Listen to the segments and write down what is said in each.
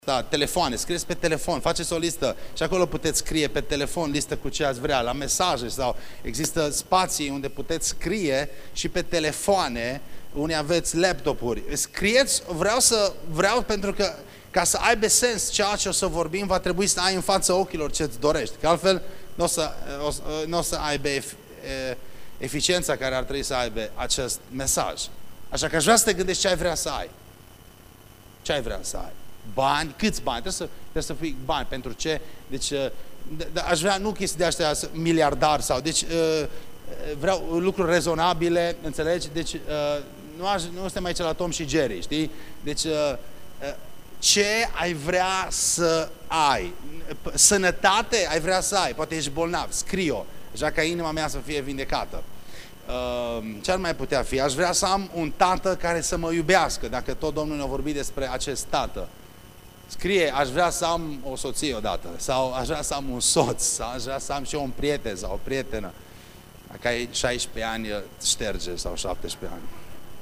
Da, telefoane, scrieți pe telefon, faceți o listă și acolo puteți scrie pe telefon listă cu ce ați vrea, la mesaje sau există spații unde puteți scrie și pe telefoane, unde aveți laptopuri. Scrieți, vreau pentru că ca să aibă sens ceea ce o să vorbim, va trebui să ai în fața ochilor ce-ți dorești, că altfel nu o să aibă eficiența care ar trebui să aibă acest mesaj. Așa că aș vrea să te gândești ce ai vrea să ai. Ce ai vrea să ai? Bani? Câți bani? Trebuie să fii bani. Pentru ce? Deci, aș vrea nu chestii de astea miliardari sau... Deci, vreau lucruri rezonabile, înțelegi? Deci, nu suntem aici la Tom și Jerry, știi? Deci, ce ai vrea să ai? Sănătate ai vrea să ai? Poate ești bolnav, scrie-o, așa ca inima mea să fie vindecată. Ce ar mai putea fi? Aș vrea să am un tată care să mă iubească, dacă tot Domnul ne-a vorbit despre acest tată. Scrie, aș vrea să am o soție odată, sau aș vrea să am un soț, sau aș vrea să am și eu un prieten sau o prietenă. Dacă ai 16 ani, șterge, sau 17 ani.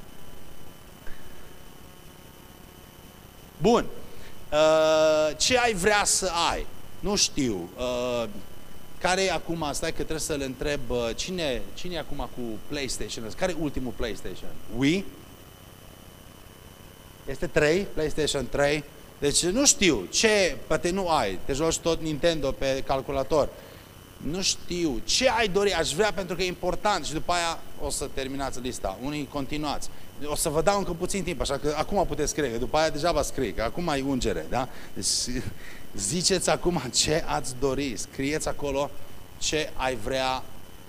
Bun. Ce ai vrea să ai? Nu știu. Care e acum, stai că trebuie să-l întreb, cine e acum cu PlayStation? Care e ultimul PlayStation? Wii? Este 3? PlayStation 3? Deci nu știu, ce, poate nu ai, te joci tot Nintendo pe calculator. Nu știu, ce ai dori, aș vrea pentru că e important și după aia o să terminați lista, unii continuați. O să vă dau încă puțin timp, așa că acum puteți scrie, că după aia deja vă scrie, că acum ai ungere, da? Deci ziceți acum ce ați dori, scrieți acolo ce ai vrea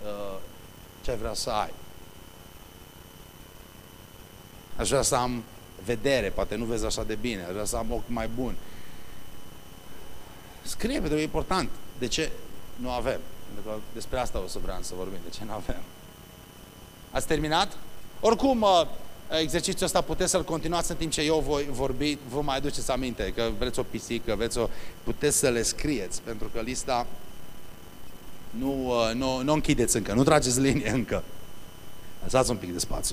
să ai. Aș vrea să am vedere, poate nu vezi așa de bine, aș vrea să am ochi mai buni. Scrie, pentru că e important. De ce nu avem? Pentru că despre asta o să vreau să vorbim, de ce nu avem. Ați terminat? Oricum, exercițiul ăsta puteți să-l continuați în timp ce eu voi vorbi, vă mai aduceți aminte, că vreți o pisică, puteți să le scrieți, pentru că lista nu închideți încă, nu trageți linie încă. Lăsați un pic de spațiu.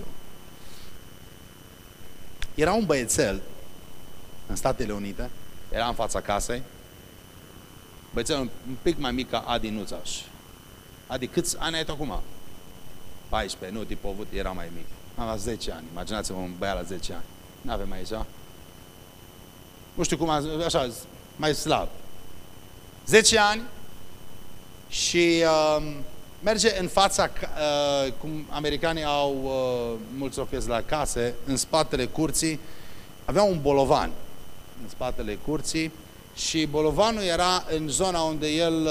Era un băiețel în Statele Unite, era în fața casei, băiețel un pic mai mic ca Adi Nuțaș. Adi, câți ani ai tu acum? 14, nu, tipul avut, era mai mic. Am la 10 ani, imaginați-vă un băiat la 10 ani. N-avem aici, nu știu cum, așa, mai slab. 10 ani și merge în fața, cum americanii au mulți locuiesc la case, în spatele curții, avea un bolovan în spatele curții și bolovanul era în zona unde el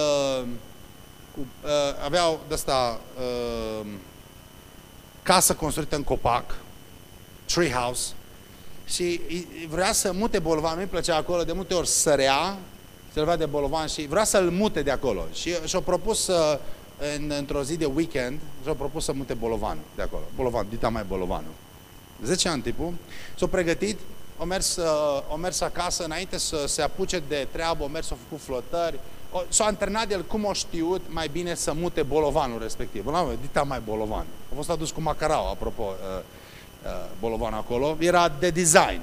avea de-asta casă construită în copac, tree house, și vrea să mute bolovanul, nu-i plăcea acolo, de multe ori sărea, se lăvea de bolovan și vrea să-l mute de acolo. Și și-a propus într-o zi de weekend, și-a propus să mute bolovanul de acolo. Bolovan, dita mai bolovanul. 10 ani tipul, s-a pregătit, a mers acasă, înainte să se apuce de treabă, a mers, a făcut flotări, s-a antrenat el cum a știut mai bine să mute bolovanul respectiv. Dita mai bolovanul. A fost adus cu macarau, apropo, bolovanul acolo. Era de design.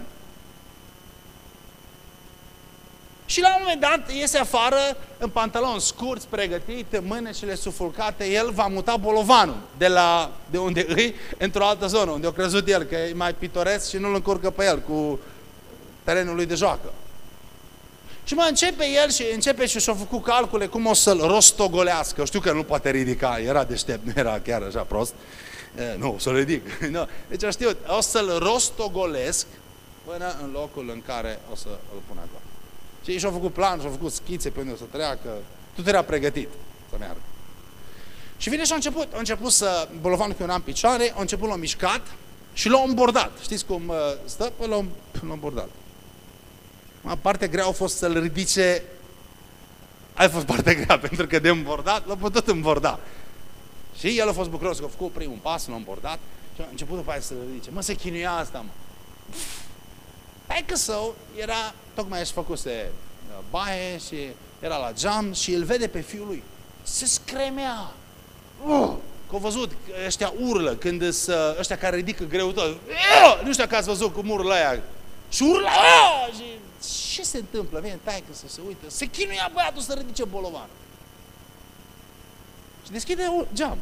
Și la un moment dat iese afară în pantaloni scurți, pregătit, mânecile sufulcate, el va muta bolovanul de unde îi într-o altă zonă, unde a crezut el că e mai pitoresc și nu-l încurcă pe el cu terenul lui de joacă. Și începe el și și-a făcut calcule cum o să-l rostogolească. Știu că nu poate ridica, era deștept, nu era chiar așa prost. Nu, să-l ridic. No. Deci știu, o să-l rostogolesc până în locul în care o să îl pun acolo. Și și-au făcut plan, și-au făcut schițe pe unde o să treacă. Tot era pregătit să meargă. Și vine și a început să, bolovanul când era în picioare, a început, l-a mișcat și l-a îmbordat. Știți cum stă? L-a îmbordat. Partea grea a fost să-l ridice. Aia a fost partea grea, pentru că de îmbordat l-a putut îmborda. Și el a fost bucuros că a făcut primul pas, l-a îmbordat și a început după aia să-l ridice. Se chinuia asta, mă. Taică său era, tocmai își făcuse baie și era la geam și îl vede pe fiul lui. Se scremea. Că au văzut, ăștia urlă când ăștia care ridică greutăți. Nu știu că ați văzut cum urlă aia. Și urlă. Și ce se întâmplă? Vine taică să se uită, se chinuia băiatul să ridice bolovan. Și deschide geam.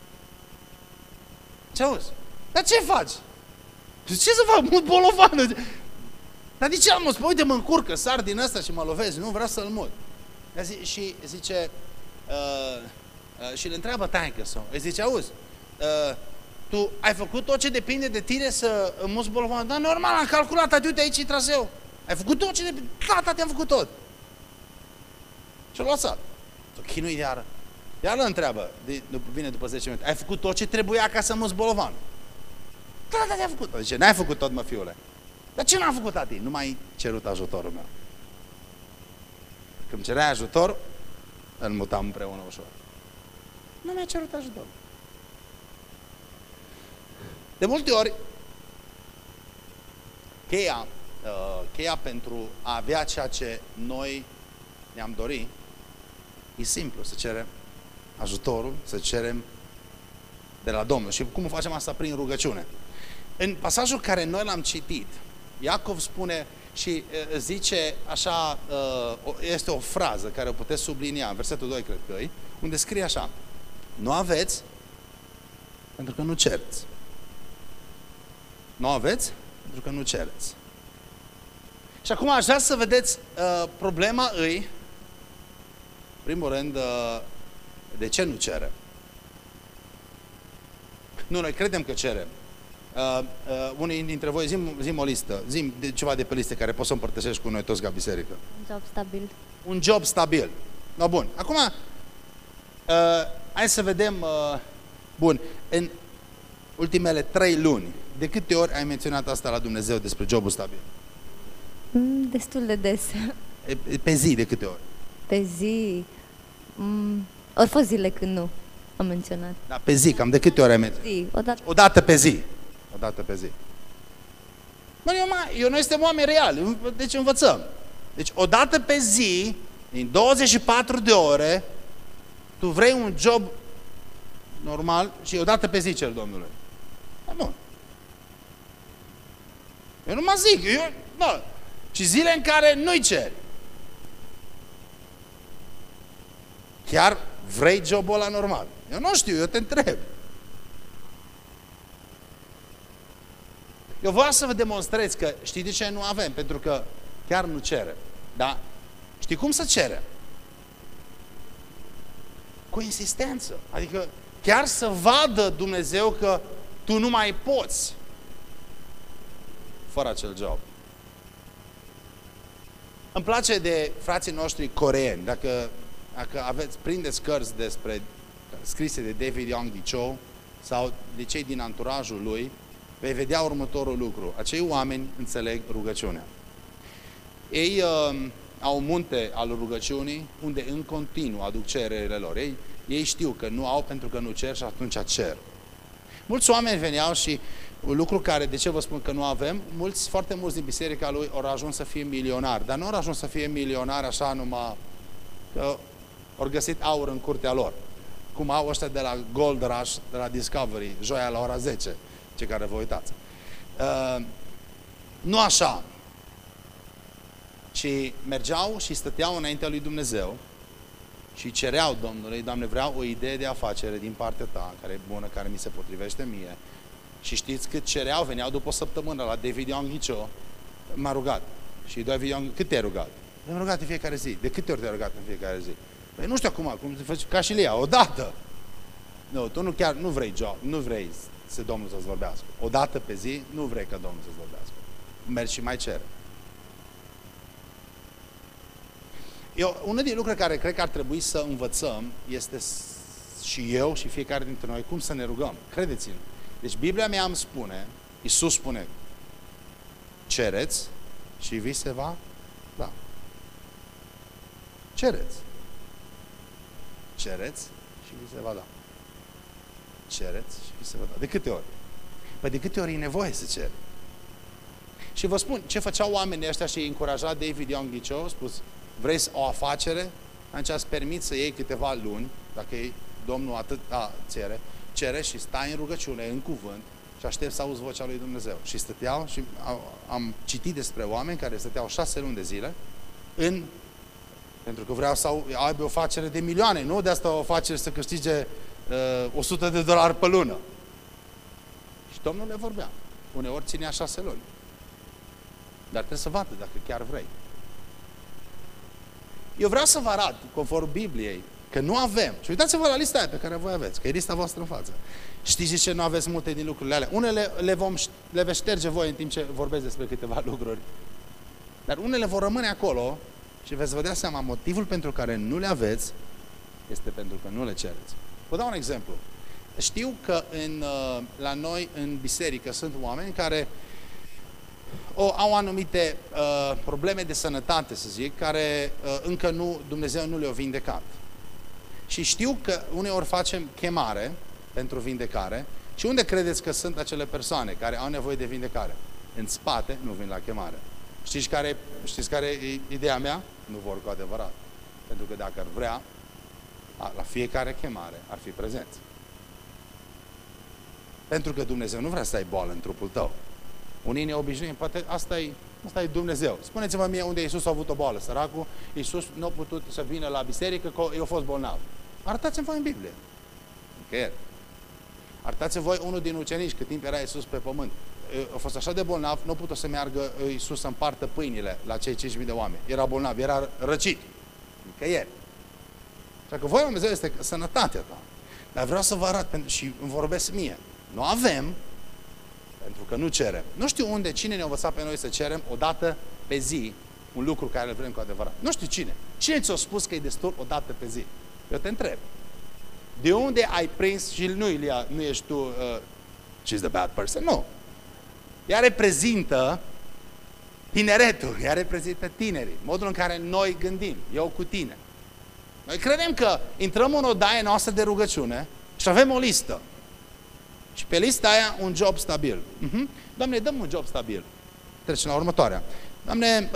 Ce auzi? Dar ce faci? Ce să fac? Mut bolovanul. Dar de ce am mă? Uite, mă încurcă, sar din ăsta și mă lovezi, nu vreau să-l mut. Și zice, și îl întreabă taică-s-o. Îi zice, auzi, tu ai făcut tot ce depinde de tine să muți bolovanul? Da, normal, am calculat, tati, uite aici e traseu. Ai făcut tot ce depinde? Da, tati, am făcut tot. Și-a luat sat. S-a chinuit iară. Iar îl întreabă, vine după 10 minute, ai făcut tot ce trebuia ca să muți bolovanul? Da, tati, am făcut. Zice, n-ai făcut tot, mă, fiule. Dar ce n-am făcut, tati? Nu mai cerut ajutorul meu. Când cerea ajutor, îl mutam împreună ușor. Nu mi-a cerut ajutor. De multe ori, cheia pentru a avea ceea ce noi ne-am dorit, e simplu, să cerem ajutorul, să cerem de la Domnul. Și cum facem asta? Prin rugăciune. În pasajul care noi l-am citit, Iacov spune și zice așa, este o frază care o puteți sublinia, în versetul 2 cred că e, unde scrie așa: nu aveți pentru că nu cereți. Nu aveți pentru că nu cereți. Și acum aș vrea să vedeți, problema îi, în primul rând, de ce nu cerem? Nu, noi credem că cerem. Unii dintre voi, zi o listă, zi ceva de pe listă care poți să împărtășești cu noi toți ca biserică. Un job stabil. Un job stabil. No, bun. Acum, hai să vedem, bun, în ultimele 3 luni, de câte ori ai menționat asta la Dumnezeu despre jobul stabil? Destul de des. Pe zi, de câte ori? Pe zi, ori fost zile când nu am menționat. Da, pe zi, cam de câte ori ai menționat? Zi, odată. O dată pe zi. O dată pe zi. Bă, noi suntem oameni reali, deci învățăm. Deci o dată pe zi, din 24 de ore, tu vrei un job normal și o dată pe zi cer Domnului. Da, bun. Eu nu mă zic, bă, și zile în care nu-i ceri. Chiar vrei jobul ăla normal? Eu nu știu, eu te întreb. Eu vreau să vă demonstrez că știi de ce nu avem? Pentru că chiar nu cerem. Da? Știi cum să cerem? Cu insistență. Adică chiar să vadă Dumnezeu că tu nu mai poți fără acel job. Îmi place de frații noștri coreeni. Dacă prindeți cărți scrise de David Yonggi Cho sau de cei din anturajul lui, vei vedea următorul lucru. Acei oameni înțeleg rugăciunea. Ei au un munte al rugăciunii unde în continuu aduc cererile lor. Ei știu că nu au pentru că nu cer și atunci cer. Mulți oameni veneau și un lucru care, de ce vă spun că nu avem, foarte mulți din biserica lui au ajuns să fie milionari, dar nu au ajuns să fie milionari așa numai că au găsit aur în curtea lor. Cum au ăștia de la Gold Rush, de la Discovery, joia la ora 10, cei care vă uitați. Nu așa, ci mergeau și stăteau înaintea lui Dumnezeu și cereau Domnului: Doamne, vreau o idee de afacere din partea Ta, care e bună, care mi se potrivește mie. Și știți cât cereau? Veneau după o săptămână la David Yonggi Cho, m-a rugat. Și David Yonggi, cât te-ai rugat? M-am rugat în fiecare zi. De câte ori te-ai rugat în fiecare zi? Păi nu știu acum, cum se face, ca și Lia, odată. Nu, tu nu vrei job, nu vrei să Domnul să-ți vorbească. O dată pe zi, nu vrei ca Domnul să-ți vorbească. Mergi și mai cere. Unul din lucruri care cred că ar trebui să învățăm este și eu și fiecare dintre noi cum să ne rugăm. Credeți-mă. Deci Biblia mea îmi spune, Iisus spune: cereți și vi se va da. Cereți. Cereți și vi se va da. Cereți și vi se va da. De câte ori? Păi de câte ori e nevoie să ceri? Și vă spun, ce făceau oamenii ăștia și îi încuraja David Yonggi Cho, a spus: vrei o afacere? Atunci îți permit să iei câteva luni, dacă Domnul atât cere și stai în rugăciune, în cuvânt, și aștept să auzi vocea lui Dumnezeu. Și stăteau și am citit despre oameni care stăteau 6 luni de zile pentru că vreau să aibă o afacere de milioane, nu de asta o afacere să câștige $100 pe lună. Și Domnul le vorbea. Uneori ținea 6 luni. Dar trebuie să vadă dacă chiar vrei. Eu vreau să vă arăt, conform Bibliei, că nu avem. Și uitați-vă la lista aia pe care voi aveți, că e lista voastră în față. Știți de ce nu aveți multe din lucrurile alea? Unele le veți șterge voi în timp ce vorbesc despre câteva lucruri. Dar unele vor rămâne acolo și veți vă dea seama, motivul pentru care nu le aveți este pentru că nu le cereți. Vă dau un exemplu. Știu că la noi în biserică sunt oameni care au anumite probleme de sănătate, să zic, care încă Dumnezeu nu le-a vindecat. Și știu că uneori facem chemare pentru vindecare. Și unde credeți că sunt acele persoane care au nevoie de vindecare? În spate, nu vin la chemare. Știți care e ideea mea? Nu vor cu adevărat. Pentru că dacă ar vrea, la fiecare chemare ar fi prezenți. Pentru că Dumnezeu nu vrea să ai boală în trupul tău. Unii ne obișnuim, poate asta e Dumnezeu. Spuneți-vă mie unde Iisus a avut o boală, săracul. Iisus nu a putut să vină la biserică, că el a fost bolnav. Arătați-mi voi în Biblie. Nicăieri. Arătați-mi voi unul din ucenici, cât timp era Iisus pe pământ. A fost așa de bolnav, nu a putut să meargă Iisus să împartă pâinile la cei 5.000 de oameni. Era bolnav, era răcit. Nicăieri. Așa că voia lui Dumnezeu este sănătatea ta. Dar vreau să vă arăt și îmi vorbesc mie. Nu avem, pentru că nu cerem. Nu știu unde, cine ne-a învățat pe noi să cerem o dată pe zi un lucru care îl vrem cu adevărat. Nu știu cine. Cine ți-a spus că e destul o dată pe zi? Eu te întreb. De unde ai prins, și nu ești tu, she's the bad person, nu. Ea reprezintă tineretul, ea reprezintă tinerii, modul în care noi gândim, eu cu tine. Noi credem că intrăm în odaia noastră de rugăciune și avem o listă. Și pe lista aia un job stabil. Doamne, dăm un job stabil. Trecem la următoarea. Doamne,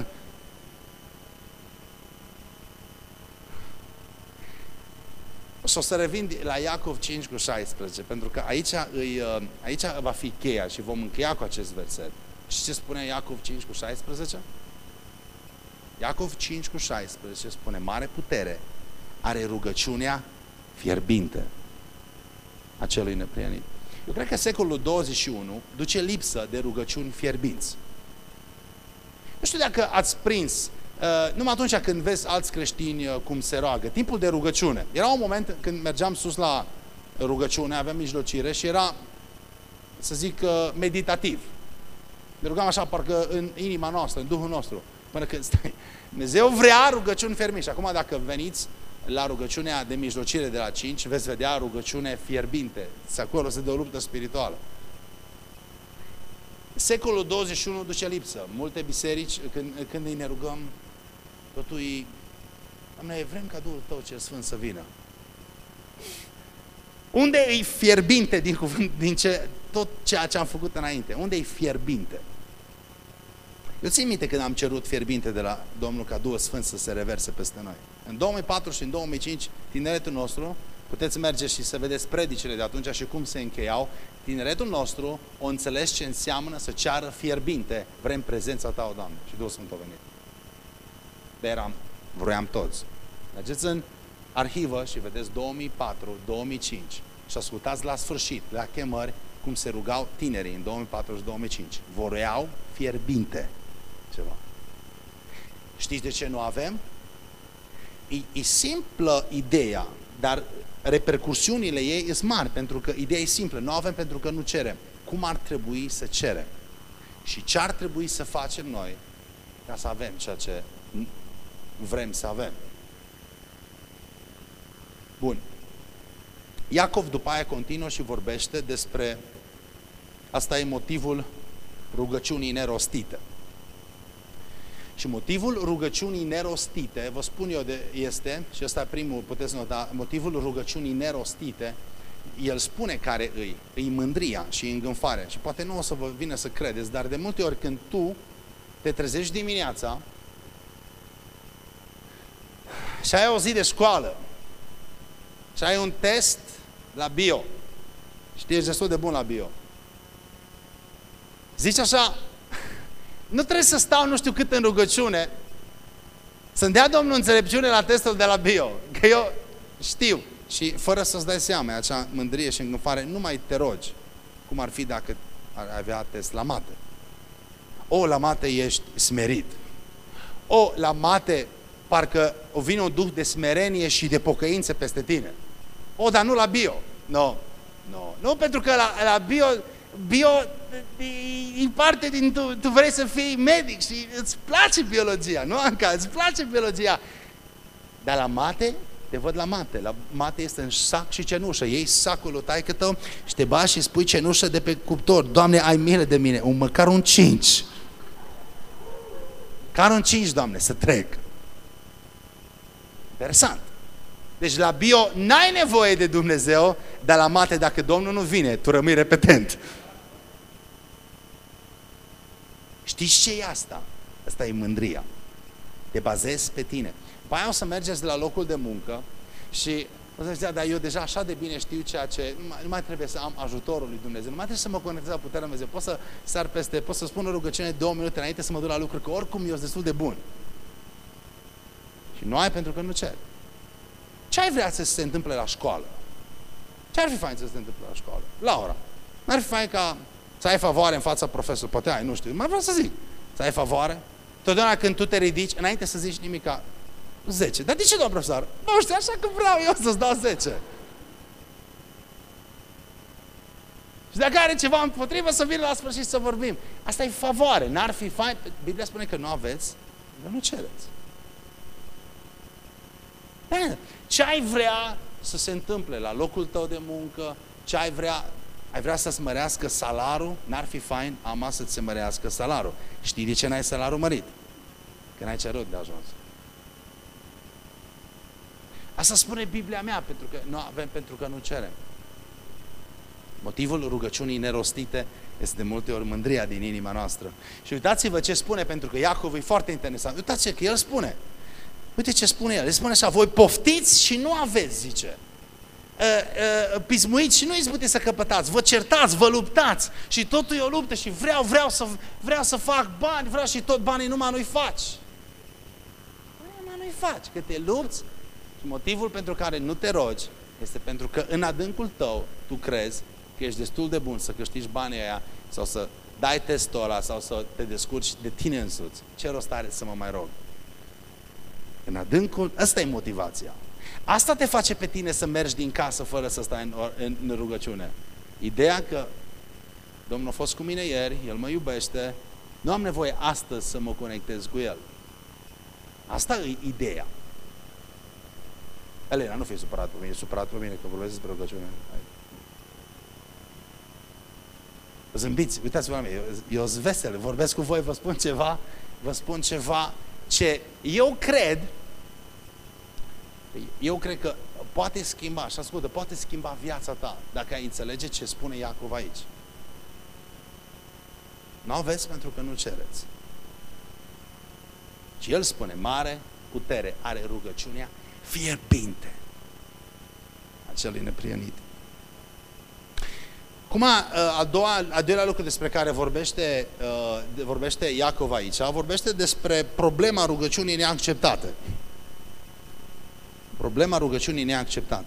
o să revin la Iacov 5:16, pentru că aici va fi cheia și vom încheia cu acest verset. Și ce spune Iacov 5:16? Iacov 5:16 spune: mare putere are rugăciunea fierbinte a celui neprienit. Eu cred că secolul 21 duce lipsă de rugăciuni fierbinți. Nu știu dacă ați prins, numai atunci când vezi alți creștini cum se roagă, timpul de rugăciune. Era un moment când mergeam sus la rugăciune, aveam mijlocire și era, să zic, meditativ. Ne rugam așa, parcă în inima noastră, în Duhul nostru. Până când stai, Dumnezeu vrea rugăciuni fierbinți. Și acum dacă veniți la rugăciunea de mijlocire de la 5, veți vedea rugăciune fierbinte. Acolo se dă o luptă spirituală. Secolul 21 duce lipsă. Multe biserici, când îi ne rugăm, totul e: Doamne, vrem ca Duhul Tău cel Sfânt să vină. Unde e fierbinte din cuvânt, tot ceea ce am făcut înainte? Unde e fierbinte? Eu țin minte când am cerut fierbinte de la Domnul ca Duhul Sfânt să se reverse peste noi. În 2004 și în 2005, tineretul nostru, puteți merge și să vedeți predicile de atunci și cum se încheiau, tineretul nostru o înțeles ce înseamnă să ceară fierbinte: vrem prezența Ta, o Doamne. Și Duhul Sfânt a venit. Vroiam toți. Mergeți în arhivă și vedeți 2004-2005 și ascultați la sfârșit, la chemări, cum se rugau tinerii în 2004 și 2005. Vroiau fierbinte ceva. Știți de ce nu avem? E simplă ideea, dar repercursiunile ei sunt mari, pentru că ideea e simplă. Nu avem pentru că nu cerem. Cum ar trebui să cerem? Și ce ar trebui să facem noi ca să avem ceea ce vrem să avem? Bun. Iacov după aia continuă și vorbește despre, asta e motivul rugăciunii nerostite. Și motivul rugăciunii nerostite, vă spun eu, este, și ăsta primul, puteți nota, motivul rugăciunii nerostite, el spune care îi mândria și îngânfarea. Și poate nu o să vă vină să credeți, dar de multe ori când tu te trezești dimineața și ai o zi de școală și ai un test la bio, și ești destul de bun la bio, Zici așa, nu trebuie să stau nu știu cât în rugăciune, să-mi dea Domnul înțelepciune la testul de la bio, că eu știu. Și fără să-ți dai seama, acea mândrie și îngânfare, nu mai te rogi, cum ar fi dacă ar avea test la mate. O, la mate ești smerit. O, la mate parcă o vine un duh de smerenie și de pocăință peste tine. O, dar nu la bio. Nu, pentru că la bio e parte din tu vrei să fii medic și îți place biologia, nu, Anca? Îți place biologia. Dar la mate, te văd la mate. La mate este în sac și cenușă. Iei sacul lui taică-tău și te bagi și spui cenușă de pe cuptor. Doamne, ai milă de mine. Măcar un 5. Măcar un 5, Doamne, să trec. Interesant. Deci la bio n-ai nevoie de Dumnezeu, dar la mate, dacă Domnul nu vine, tu rămâi repetent. Știți ce e asta? Asta e mândria. Te bazezi pe tine. Pe aia o să mergeți la locul de muncă și o să ziceți, dar eu deja așa de bine știu ceea ce... Nu mai trebuie să am ajutorul lui Dumnezeu, nu mai trebuie să mă conectez la puterea lui Dumnezeu. Pot să sar peste, pot să spun o rugăciune 2 minute înainte să mă duc la lucru, că oricum eu sunt destul de bun. Și nu ai pentru că nu ceri. Ce ai vrea să se întâmple la școală? Ce ar fi fain să se întâmple la școală? Laura, n-ar fi fain ca să ai favoare în fața profesorului? Poate ai, nu știu, mai vreau să zic. Să ai favoare? Totdeauna când tu te ridici, înainte să zici nimica, 10. Dar de ce, doamnă profesor? Nu știu, așa că vreau eu să-ți dau 10. Și dacă are ceva împotrivă, să vină la sfârșit să vorbim. Asta e favoare, n-ar fi fain. Biblia spune că nu aveți, dar nu cereți. Ce ai vrea să se întâmple la locul tău de muncă? Ce ai vrea să-ți mărească salarul? N-ar fi fain ama să-ți se mărească salarul. Știi de ce n-ai salarul mărit? Că n-ai cerut de ajuns. Asta spune Biblia mea, pentru că nu avem, pentru că nu cerem. Motivul rugăciunii nerostite este de multe ori mândria din inima noastră. Și uitați-vă ce spune, pentru că Iacov e foarte interesant. Uitați-vă că el spune. Uite ce spune el. El spune așa, voi poftiți și nu aveți, zice. Pismuiți și nu izbutiți să căpătați. Vă certați, vă luptați și totul e o luptă și vreau să fac bani, vreau și tot banii numai nu-i faci. Numai nu-i faci, că te lupți. Și motivul pentru care nu te rogi este pentru că în adâncul tău tu crezi că ești destul de bun să câștigi banii aia sau să dai testul ăla sau să te descurci de tine însuți. Ce rost are să mă mai rog? În adâncul, ăsta e motivația. Asta te face pe tine să mergi din casă fără să stai în rugăciune. Ideea că Domnul a fost cu mine ieri, El mă iubește, nu am nevoie astăzi să mă conectez cu El. Asta e ideea. Elena, nu fi supărat pe mine, e supărat pe mine că vorbesc despre rugăciune. Zâmbiți, uitați-vă la mine, eu sunt vesel, vorbesc cu voi, vă spun ceva ce eu cred că poate schimba, și ascultă, poate schimba viața ta dacă ai înțelege ce spune Iacov aici. Nu aveți pentru că nu cereți. Și el spune, mare putere are rugăciunea fierbinte a celui neprienit. Acum, al doilea lucru despre care vorbește Iacov aici, vorbește despre problema rugăciunii neacceptate. Problema rugăciunii neacceptate.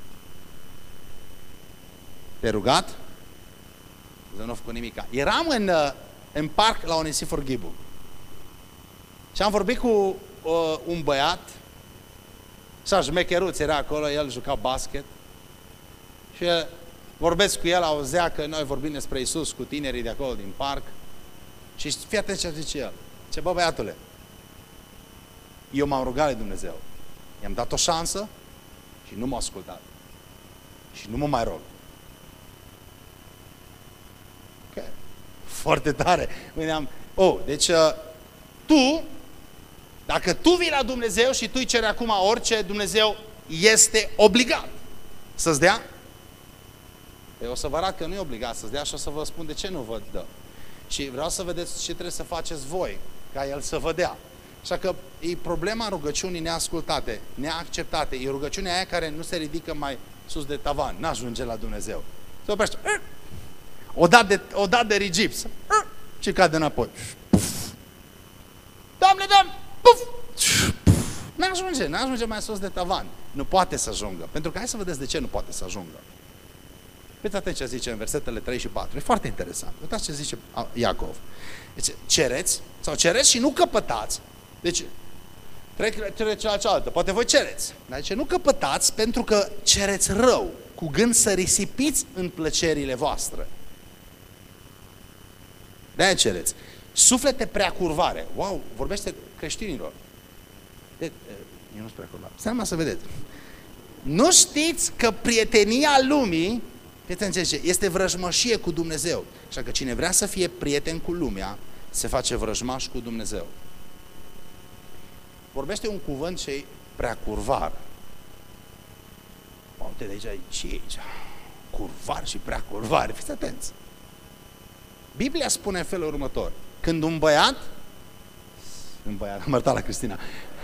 Te-ai rugat? Nu am făcut nimic. Eram în parc la Onesifor Ghibu și am vorbit cu un băiat, așa șmecheruț era acolo, el juca basket și vorbesc cu el, auzea că noi vorbim despre Iisus cu tinerii de acolo din parc și fii atent ce zice el. Ce bă, băiatule, eu m-am rugat lui Dumnezeu, i-am dat o șansă și nu m-a ascultat și nu mă mai rog. Ok, foarte tare. Deci dacă tu vii la Dumnezeu și tu îi ceri acum orice, Dumnezeu este obligat să-ți dea. Eu o să vă arăt că nu e obligat să-ți dea și o să vă spun de ce nu vă dă. Și vreau să vedeți ce trebuie să faceți voi ca El să vă dea. Așa că e problema rugăciunii neascultate, neacceptate. E rugăciunea aia care nu se ridică mai sus de tavan, n-ajunge la Dumnezeu. Se oprește. O dat de rigips. și cade înapoi. Doamne, Doamne! Puf! N-ajunge mai sus de tavan. Nu poate să ajungă. Pentru că hai să vedeți de ce nu poate să ajungă. Uitați atent ce zice în versetele 3 și 4. E foarte interesant. Uitați ce zice Iacov. Deci, cereți și nu căpătați. Deci, trec cealaltă. Poate voi cereți. Dar zice, nu căpătați pentru că cereți rău, cu gând să risipiți în plăcerile voastre. De-aia cereți. Suflete prea curvare. Wow, vorbește creștinilor. Eu nu sunt prea curvare. Stai numai să vedeți. Nu știți că prietenia lumii este vrăjmășie cu Dumnezeu. Așa că cine vrea să fie prieten cu lumea, se face vrăjmaș cu Dumnezeu. Vorbește un cuvânt ce e prea curvar. Uite de aici, și aici. Curvar și prea curvar. Fiți atenți. Biblia spune în felul următor. Când un băiat, am mărtat la Cristina,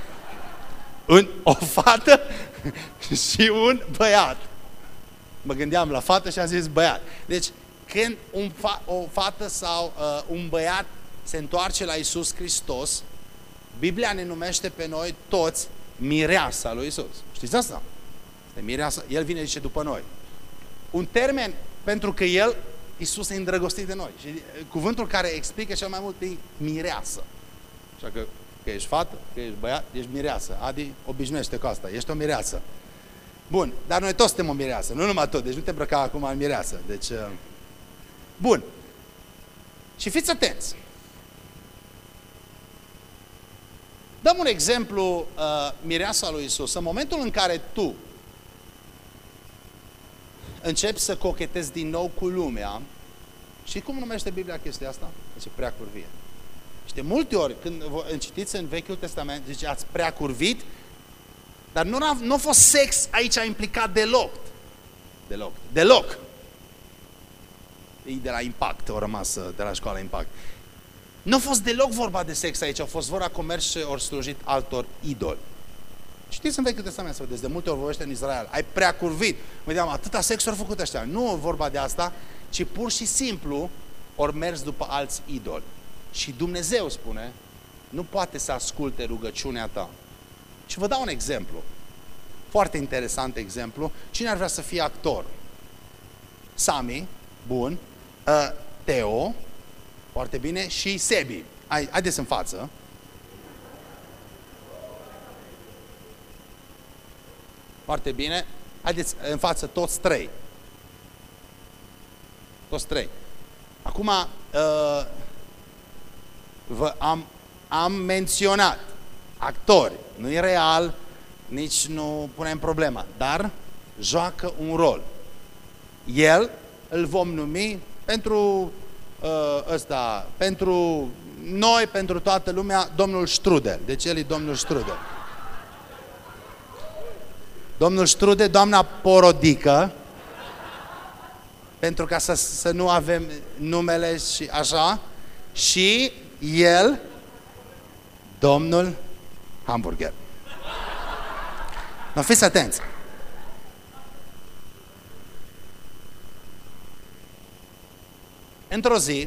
o fată și un băiat. Mă gândeam la fată și am zis băiat. Deci, când o fată sau un băiat se întoarce la Iisus Hristos, Biblia ne numește pe noi toți mireasa lui Iisus. Știți asta? Este mireasa. El vine, zice, după noi. Un termen, pentru că Iisus e îndrăgostit de noi. Și cuvântul care explică cel mai mult e mireasă. Așa că ești fată, că ești băiat, ești mireasă. Adi obișnuiește cu asta. Ești o mireasă. Bun, dar noi toți suntem o mireasă, nu numai tot, deci nu te îmbrăca acum în mireasă. Deci, bun. Și fiți atenți. Dăm un exemplu, mireasa lui Iisus. În momentul în care tu începi să cochetezi din nou cu lumea, și cum numește Biblia chestia asta? Zice prea curvie. Și de multe ori, când citiți în Vechiul Testament, zice ați prea curvit, dar nu a fost sex aici implicat deloc. Deloc. Ei de la Impact, au rămas de la școala Impact. Nu a fost deloc vorba de sex aici, a fost vorba comerț și ori slujit altor idoli. Știți în Vechiul Testament să vedeți, de multe ori vorbește în Israel, ai prea curvit. Mă gândeam, atâta sex au făcut ăștia. Nu e vorba de asta, ci pur și simplu ori mers după alți idoli. Și Dumnezeu spune, nu poate să asculte rugăciunea ta. Și vă dau un exemplu. Foarte interesant exemplu. Cine ar vrea să fie actor? Sami, bun. Teo, foarte bine. Și Sebi. Haideți în față. Foarte bine. Haideți în față toți trei. Toți trei. Acum, am menționat actori. Nu e real, nici nu punem problema, dar joacă un rol. El îl vom numi pentru pentru noi, pentru toată lumea, domnul Strudel. Deci el e domnul Strudel. Domnul Strudel, doamna Porodică, pentru ca să nu avem numele și așa, și el, domnul Hamburger. Nu, fiți atenți. Într-o zi,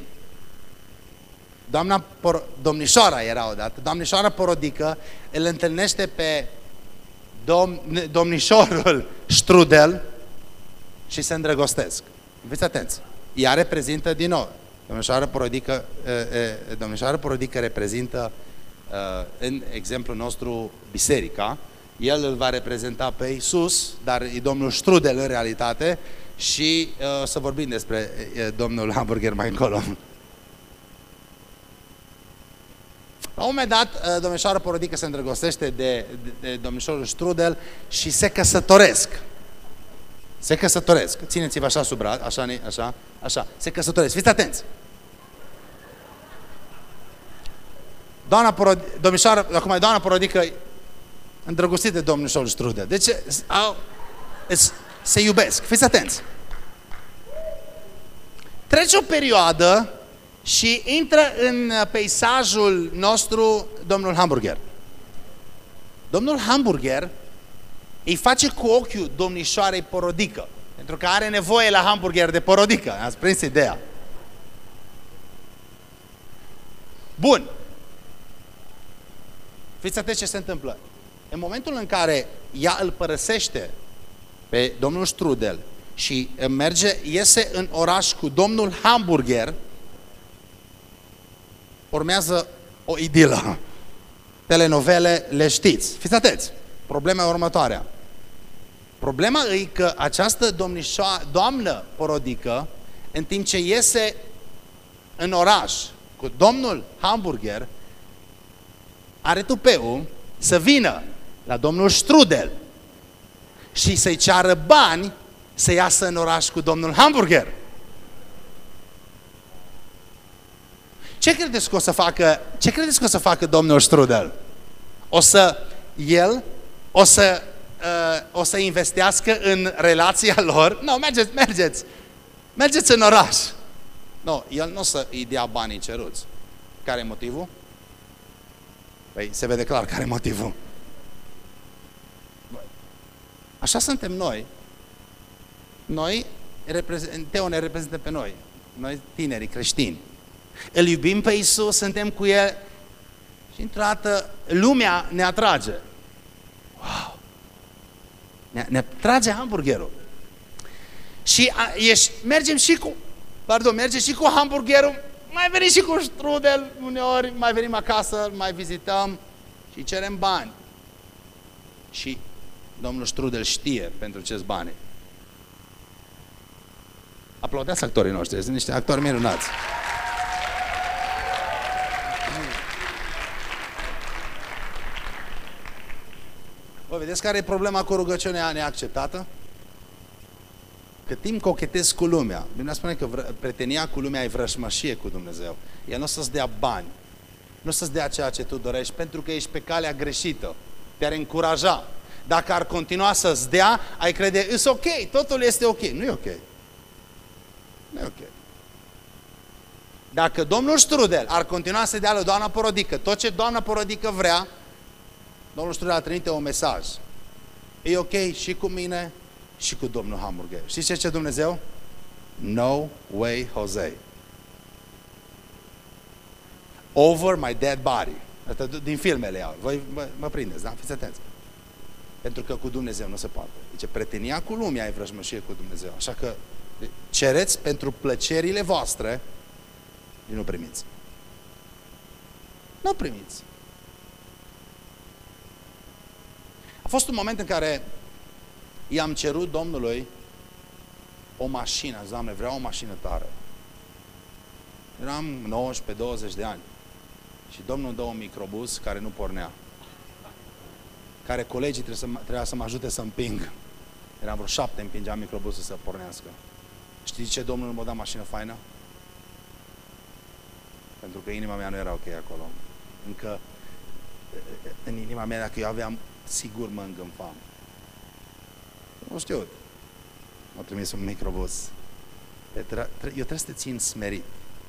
domnișoara era odată, domnișoara Porodică îl întâlnește pe domnișorul Strudel și se îndrăgostesc. Fiți atenți. Ea reprezintă din nou. Domnișoara Porodică reprezintă în exemplul nostru biserica. El îl va reprezenta pe Iisus, dar e domnul Strudel în realitate și să vorbim despre domnul Hamburger mai încolo. La un moment dat, domnișoara Porodică se îndrăgostește de domnișorul Strudel și se căsătoresc. Se căsătoresc. Țineți-vă așa sub brad, așa. Se căsătoresc. Fiți atenți. Doamna Porodică îndrăgostit de domnișorul Strudel. Deci se iubesc. Fiți atenți. Trece o perioadă și intră în peisajul nostru domnul Hamburger. Domnul Hamburger îi face cu ochiul domnișoarei Porodică, pentru că are nevoie la hamburger de Porodică. Ați prins ideea. Bun. Fiți atenți ce se întâmplă. În momentul în care ea îl părăsește pe domnul Strudel și iese în oraș cu domnul Hamburger, urmează o idilă. Telenovele le știți. Fiți atenți. Problema e următoarea. Problema e că această doamnă porodică, în timp ce iese în oraș cu domnul Hamburger, are tupeu să vină la domnul Strudel și să-i ceară bani să iasă în oraș cu domnul Hamburger. Ce credeți că o să facă domnul Strudel? O să investească în relația lor? Nu, mergeți în oraș. Nu, el nu o să îi dea banii ceruți. Care e motivul? Păi se vede clar care e motivul. Așa suntem noi. Teo ne reprezintă pe noi. Noi tinerii creștini. Îl iubim pe Iisus, suntem cu El și într-o dată lumea ne atrage. Wow! Ne atrage hamburgerul. Și merge și cu hamburgerul, mai venim și cu strudel uneori, mai venim acasă, mai vizităm și cerem bani. Și domnul Strudel știe pentru ce-s bani. Aplaudați actorii noștri, sunt niște actori minunați. Bă, vedeți care e problema cu rugăciunea neacceptată? Cât timp cochetezi cu lumea, Biblia spune că prietenia cu lumea e vrăjmășie cu Dumnezeu. El nu o să-ți dea bani, nu o să-ți dea ceea ce tu dorești, pentru că ești pe calea greșită. Te-ar încuraja. Dacă ar continua să-ți dea, ai crede, e ok, totul este ok. Nu e ok. Nu e ok. Dacă domnul Strudel ar continua să dea la doamna porodică tot ce doamna porodică vrea, domnul Strudel ar trimite un mesaj. E ok și cu mine și cu domnul Hamburger. Știți ce zice Dumnezeu? No way, Jose. Over my dead body. Asta din filmele iau. Voi mă prindeți, da? Fiți atenți. Pentru că cu Dumnezeu nu se poate. Deci prietenia cu lumea e vrăjmășie cu Dumnezeu. Așa că cereți pentru plăcerile voastre și nu primiți. Nu primiți. A fost un moment în care i-am cerut Domnului o mașină. Doamne, vreau o mașină tare. Eram 19-20 de ani. Și Domnul îmi dă un microbus care nu pornea. Care colegii trebuia să mă ajute să împing. Eram vreo 7, împingeam microbusul să pornească. Știți ce Domnul îmi a dat mașină faină? Pentru că inima mea nu era ok acolo. Încă în inima mea, dacă eu aveam, sigur mă îngânfam. Nu știu. M-a trimis un microbus. Eu trebuie să te țin smerit.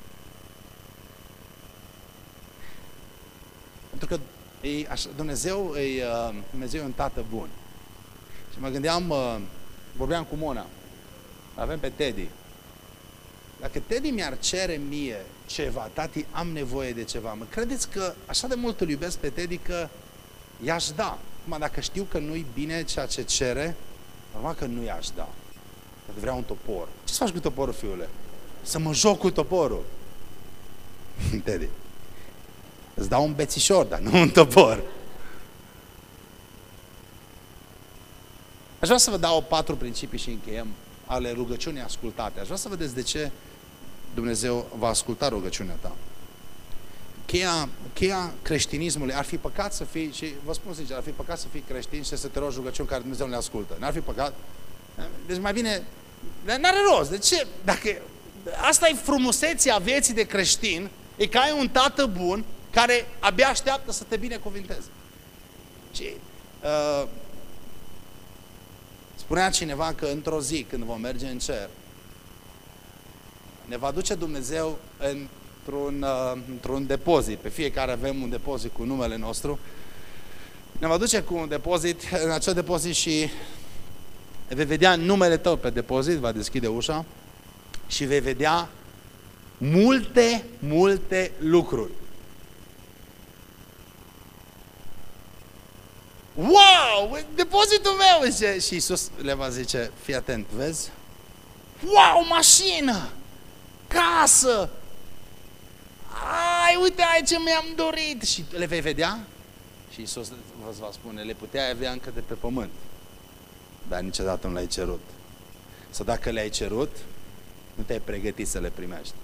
Pentru că Dumnezeu e un tată bun. Și mă gândeam, vorbeam cu Mona, avem pe Teddy. Dacă Teddy mi-ar cere mie ceva, tati, am nevoie de ceva, mă credeți că așa de mult îl iubesc pe Teddy că i-aș da. Acum, dacă știu că nu-i bine ceea ce cere, normal că nu i-aș da. Dacă vrea un topor. Ce faci cu toporul, fiule? Să mă joc cu toporul. Teddy. Îți dau un bețișor, dar nu un topor. Aș vrea să vă dau 4 principii și încheiem ale rugăciunii ascultate. Aș vrea să vedeți de ce Dumnezeu va asculta rugăciunea ta. Cheia creștinismului, ar fi păcat să fii, și vă spun sincer, ar fi păcat să fii creștin și să te rogi rugăciuni care Dumnezeu nu le ascultă. N-ar fi păcat? Deci mai bine, n-are rost. De ce? Dacă asta e frumusețea vieții de creștin, e că ai un tată bun care abia așteaptă să te binecuvinteze. Și spunea cineva că într-o zi, când vom merge în cer, ne va duce Dumnezeu într-un depozit. Pe fiecare avem un depozit cu numele nostru. Ne va duce cu un depozit, în acel depozit, și vei vedea numele tău pe depozit, va deschide ușa și vei vedea multe lucruri. Wow, depozitul meu, zice. Și Iisus le va zice, fii atent, vezi? Wow, mașină, casă, ai, uite aici ce mi-am dorit. Și le vei vedea? Și Iisus vă va spune, le puteai avea încă de pe pământ, dar niciodată nu le-ai cerut. Sau dacă le-ai cerut, nu te-ai pregătit să le primești.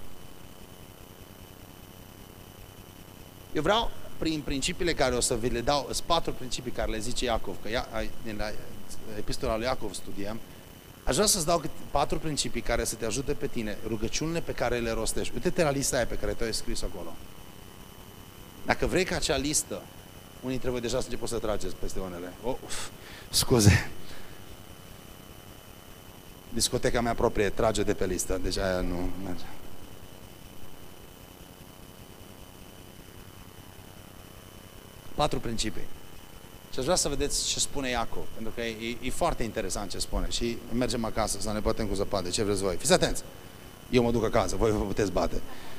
Eu vreau, prin principiile care o să vi le dau, sunt 4 principii care le zice Iacov, că din la epistola lui Iacov studiem, aș vrea să-ți dau 4 principii care să te ajute pe tine, rugăciunile pe care le rostești. Uite-te la lista aia pe care tu ai scris acolo. Dacă vrei ca acea listă, unii dintre voi deja să începeți să trageți peste unele. Scuze. Discoteca mea proprie trage de pe listă, deci aia nu merge. Patru principii. Și aș vrea să vedeți ce spune Iacov, pentru că e foarte interesant ce spune. Și mergem acasă să ne batem cu zăpadă, ce vreți voi. Fiți atenți! Eu mă duc acasă, voi vă puteți bate.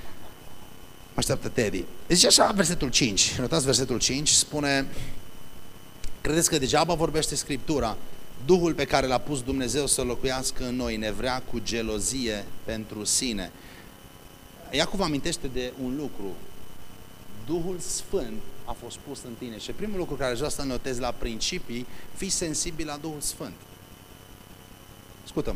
Mă așteaptă Teddy. Zice așa versetul 5, notați versetul 5, spune: credeți că degeaba vorbește Scriptura? Duhul pe care l-a pus Dumnezeu să locuiască în noi ne vrea cu gelozie pentru sine. Iacov amintește de un lucru. Duhul Sfânt a fost pus în tine. Și primul lucru care aș vrea să notezi la principii, fii sensibil la Duhul Sfânt. Ascultă-mă.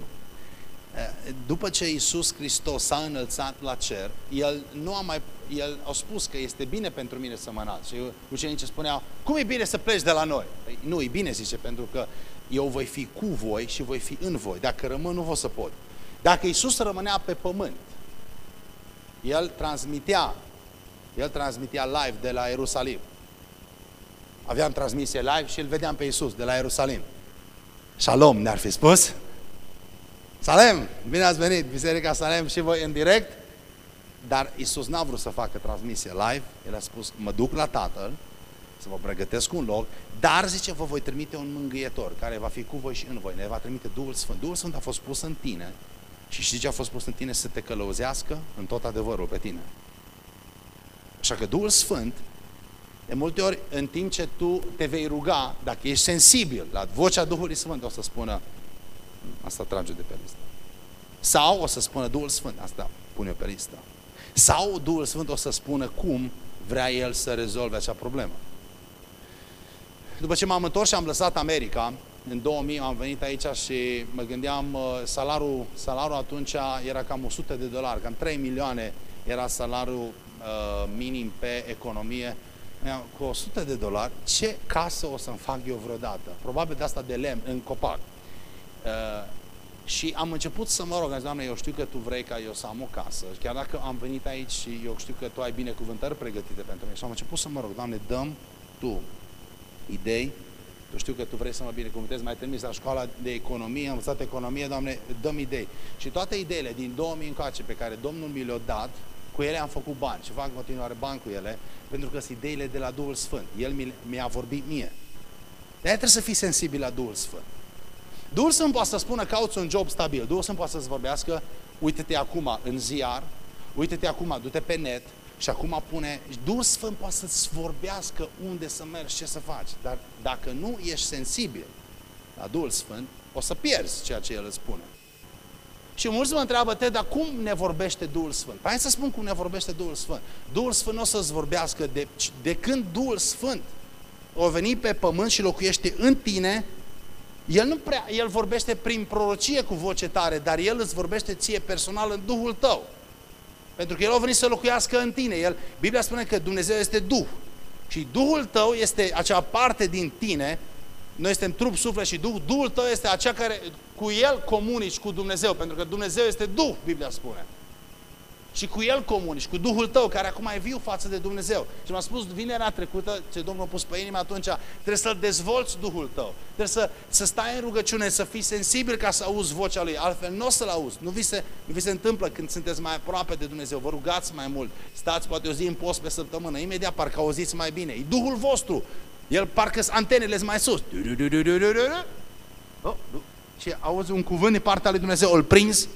După ce Iisus Hristos s-a înălțat la cer, El a spus că este bine pentru mine să mă înalț. Și ucenicii spuneau, cum e bine să pleci de la noi? Păi, nu, e bine, zice, pentru că eu voi fi cu voi și voi fi în voi. Dacă rămân, nu vă să pot. Dacă Iisus rămânea pe pământ, El transmitea live de la Ierusalim. Aveam transmisie live și îl vedeam pe Iisus de la Ierusalim. Shalom ne-ar fi spus. Salem, bine ați venit, Biserica Salem și voi în direct. Dar Iisus n-a vrut să facă transmisie live. El a spus, mă duc la Tatăl, să vă pregătesc un loc, dar, zice, vă voi trimite un mângâietor care va fi cu voi și în voi. Ne va trimite Duhul Sfânt. Duhul Sfânt a fost pus în tine și știi ce a fost pus în tine? Să te călăuzească în tot adevărul pe tine. Așa că Duhul Sfânt, de multe ori, în timp ce tu te vei ruga, dacă ești sensibil la vocea Duhului Sfânt, o să spună, asta trage de pe listă. Sau o să spună Duhul Sfânt, asta pune pe listă. Sau Duhul Sfânt o să spună cum vrea El să rezolve acea problemă. După ce m-am întors și am lăsat America, în 2000 am venit aici și mă gândeam, salarul atunci era cam $100, cam 3 milioane era salariul minim pe economie. Cu $100, ce casă o să-mi fac eu vreodată? Probabil de asta de lemn, în copac. Și am început să mă rog, am zis, Doamne, eu știu că Tu vrei ca eu să am o casă, chiar dacă am venit aici și eu știu că Tu ai binecuvântări pregătite pentru mine. Și am început să mă rog, Doamne, dăm Tu idei, Tu știu că Tu vrei să mă binecuvântezi, m-ai trimis la școala de economie, am învățat economie, Doamne, dăm idei. Și toate ideile din 2000 încoace pe care Domnul mi le-a dat, cu ele am făcut bani și fac în continuare bani cu ele, pentru că sunt ideile de la Duhul Sfânt. El mi-a vorbit mie. De-aia trebuie să fii sensibil la Duhul Sfânt. Duhul Sfânt poate să spună, cauți un job stabil. Duhul Sfânt poate să-ți vorbească, uite-te acum în ziar, uite-te acum, du-te pe net și acum pune... Duhul Sfânt poate să-ți vorbească unde să mergi, ce să faci. Dar dacă nu ești sensibil la Duhul Sfânt, o să pierzi ceea ce El îți spune. Și mulți mă întreabă, dar cum ne vorbește Duhul Sfânt? Hai să spun cum ne vorbește Duhul Sfânt. Duhul Sfânt nu o să-ți vorbească de când Duhul Sfânt o veni pe pământ și locuiește în tine. El vorbește prin prorocie cu voce tare, dar El îți vorbește ție personal în Duhul tău. Pentru că El a venit să locuiască în tine. Biblia spune că Dumnezeu este Duh. Și Duhul tău este acea parte din tine. Noi suntem trup, suflet și Duh. Duhul tău este acea care cu El comunici cu Dumnezeu. Pentru că Dumnezeu este Duh, Biblia spune. Și cu El comunici, cu Duhul tău, care acum e viu față de Dumnezeu. Și m-a spus vinerea trecută, ce Domnul a pus pe inimă atunci, trebuie să-L dezvolți Duhul tău. Trebuie să stai în rugăciune, să fii sensibil ca să auzi vocea Lui. Altfel nu o să-L auzi. Nu vi se întâmplă când sunteți mai aproape de Dumnezeu. Vă rugați mai mult. Stați poate o zi în post pe săptămână. Imediat parcă auziți mai bine. E Duhul vostru. El parcă antenele mai sus. Și auzi un cuvânt din partea lui Dumnezeu. Îl prinzi.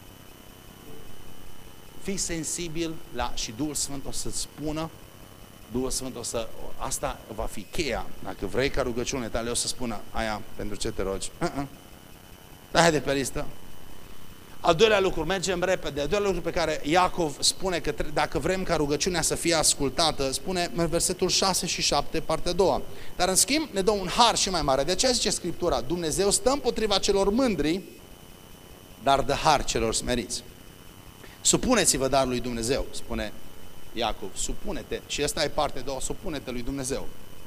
Fii sensibil la și Duhul Sfânt o să-ți spună Duhul Sfânt asta va fi cheia. Dacă vrei ca rugăciunile tale o să spună aia pentru ce te rogi. Hai de pe listă. Al doilea lucru, mergem repede. Al doilea lucru pe care Iacov spune că dacă vrem ca rugăciunea să fie ascultată, spune în versetul 6 și 7, partea a doua. Dar în schimb ne dă un har și mai mare. De aceea zice Scriptura, Dumnezeu stă împotriva celor mândri, dar dă har celor smeriți. Supuneți-vă dar lui Dumnezeu, spune Iacov, supune-te. Și asta e partea a doua, supune-te lui Dumnezeu.